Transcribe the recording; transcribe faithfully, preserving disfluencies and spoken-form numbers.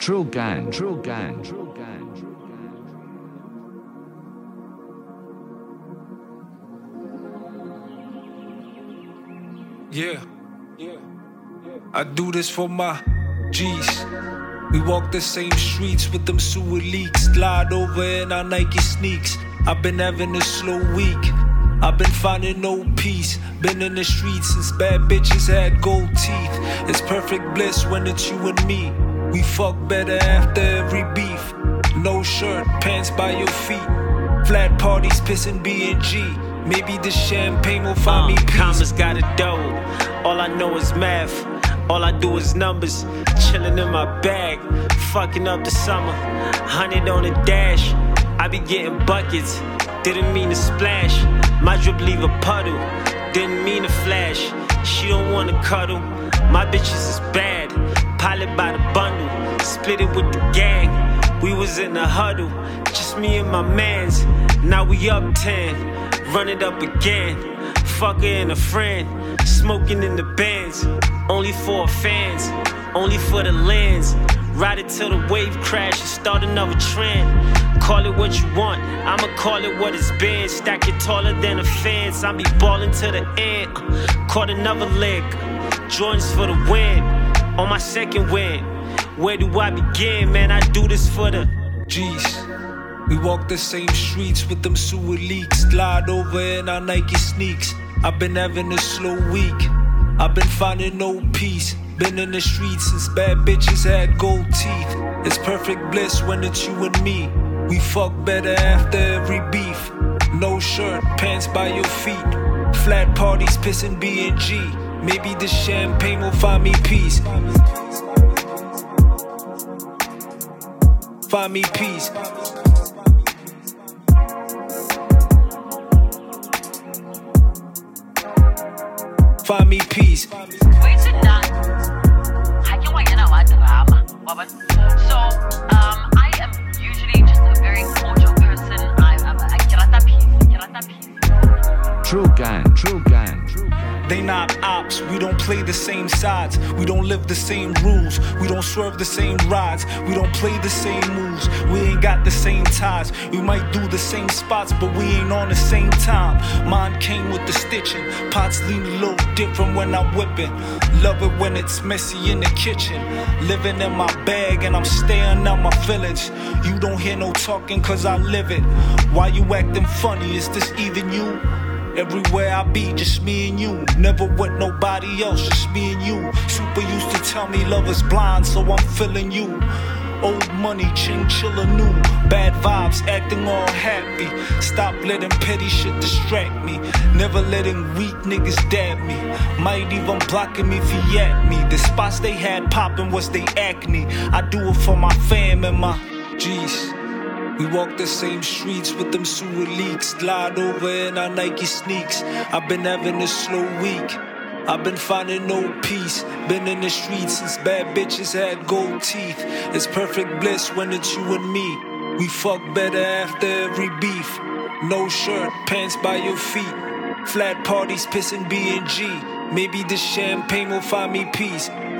Drill gang, drill gang, drill gang. Yeah, yeah, I do this for my G's. We walk the same streets with them sewer leaks. Slide over in our Nike sneaks. I've been having a slow week. I've been finding no peace. Been in the streets since bad bitches had gold teeth. It's perfect bliss when it's you and me. We fuck better after every beef. No shirt, pants by your feet. Flat parties, pissing B and G. Maybe the champagne will find uh, me peace. Commas got a dough. All I know is math. All I do is numbers. Chilling in my bag. Fucking up the summer. Hundred on the dash. I be getting buckets. Didn't mean to splash. My drip leave a puddle. Didn't mean to flash. She don't wanna cuddle. My bitches is bad. Pilot by the bundle. Split it with the gang. We was in the huddle. Just me and my mans. Now we up ten. Run it up again. Fucker and a friend. Smoking in the bands. Only for fans. Only for the lens. Ride it till the wave crash and start another trend. Call it what you want, I'ma call it what it's been. Stack it taller than a fence, I be ballin' to the end. uh, Caught another leg, Jordans for the win. On my second win, where do I begin? Man, I do this for the G's. We walk the same streets with them sewer leaks. Slide over in our Nike sneaks. I've been having a slow week. I've been finding no peace. Been in the streets since bad bitches had gold teeth. It's perfect bliss when it's you and me. We fuck better after every beef. No shirt, pants by your feet. Flat parties, pissing B and G. Maybe the champagne will find me peace. Find me peace. Find me peace. So, um, I am usually just a very cordial person. I am a kirata peace, kirata peace. Drill gang, drill gang, drill gang. They not ops, we don't play the same sides. We don't live the same rules. We don't swerve the same rides. We don't play the same moves. We ain't got the same ties. We might do the same spots, but we ain't on the same time. Mine came with the stitching. Pots lean a little different when I'm whipping. Love it when it's messy in the kitchen. Living in my bag and I'm staying out my feelings. You don't hear no talking cause I live it. Why you acting funny? Is this even you? Everywhere I be, just me and you. Never with nobody else, just me and you. Super used to tell me love is blind, so I'm feeling you. Old money, chinchilla new. Bad vibes, acting all happy. Stop letting petty shit distract me. Never letting weak niggas dab me. Might even blocking me if he at me. The spots they had popping was they acne. I do it for my fam and my G's. We walk the same streets with them sewer leaks. Slide over in our Nike sneaks. I've been having a slow week. I've been finding no peace. Been in the streets since bad bitches had gold teeth. It's perfect bliss when it's you and me. We fuck better after every beef. No shirt, pants by your feet. Flat parties, pissing B and G. Maybe the champagne will find me peace.